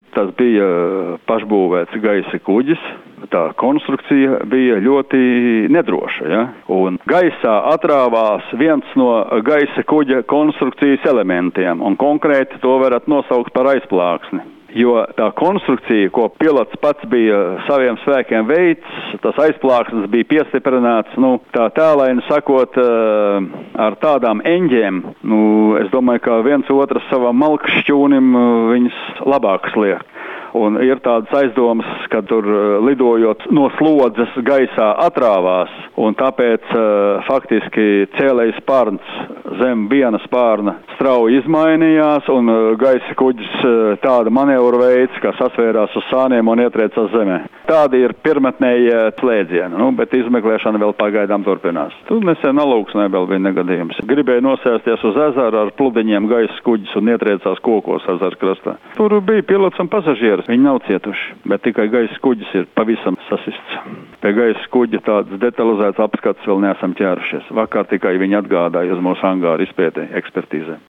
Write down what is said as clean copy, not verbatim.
Tas bija pašbūvēts gaisa kuģis. Tā konstrukcija bija ļoti nedroša, ja? Un gaisā atrāvās viens no gaisa kuģa konstrukcijas elementiem, un konkrēti to varat nosaukt par aizplāksni. Jo tā konstrukcija, ko pilots pats bija saviem spēkiem veids, tas aizplāksnes bija piestiprināts, tā tēlaini sakot, ar tādām eņģēm. Es domāju, ka viens otrs savam malkšķūnim viņas labāk sliek. Un ir tādas aizdomas, ka tur lidojot no slodzes gaisā atrāvās, un tāpēc faktiski cēlējs spārns zem viena spārna strauji izmainījās, un gaisa kuģis tāda manevru veids, kā sasvērās uz sāniem un ietriecās zemē. Tādi ir pirmatnējie slēdzieni, bet izmeklēšana vēl pagaidām turpinās. Tur nesen Alūksnē vēl bija negadījums. Gribēja nosēsties uz ezera ar pludiņiem gaisa kuģis un ietriecās kokos ezera krastā. Tur bija pilots un pasažieris. Viņi nav cietuši, bet tikai gaisa kuģis ir pavisam sasists. Pie gaisa kuģa tādas detalizētas apskats vēl neesam ķērušies. Vakar tikai viņi atgādāja uz mūsu angāru izpētē, ekspertīzē.